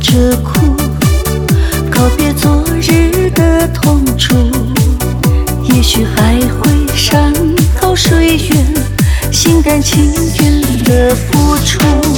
着苦，告别昨日的痛楚，也许还会山高水远，心甘情愿的付出。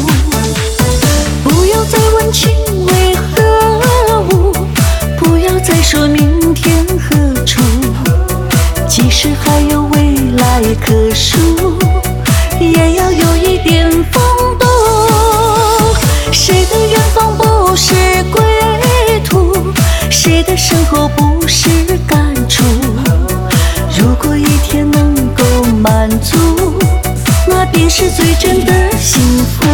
不要再问情为何物，不要再说明天何处，即使还有未来可数，也要有一点风度。谁的远方不是归途，谁的身后不是感触。如果一天能够满足，那便是最真的幸福。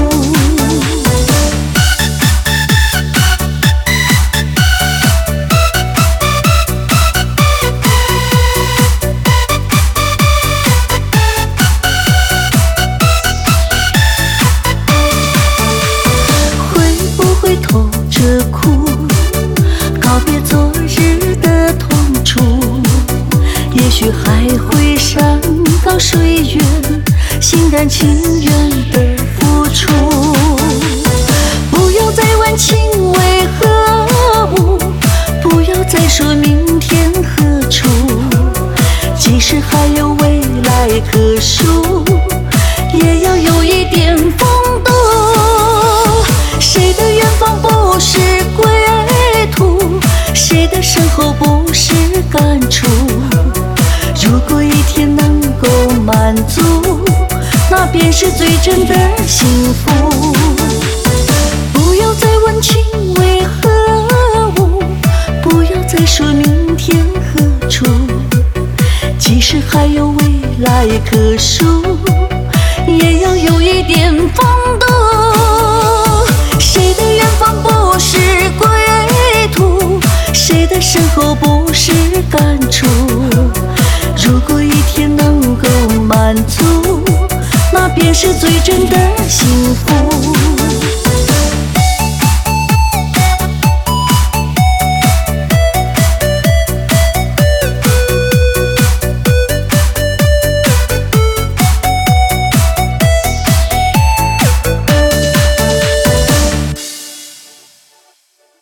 透着苦，告别昨日的痛楚，也许还会山高水远，心甘情愿的付出。不要再问情为何物，不要再说明天何处，即使还有未来可数，也要有一点风度。谁的远方不是归途，谁的身后不是感触。如果一天能够满足，那便是最真的幸福。不要再问情为何物，不要再说明天何处，即使还有未来可数，也要有一点风度。谁的远方不是归途，谁的身后不是感触。如果一天能够满足，那便是最真的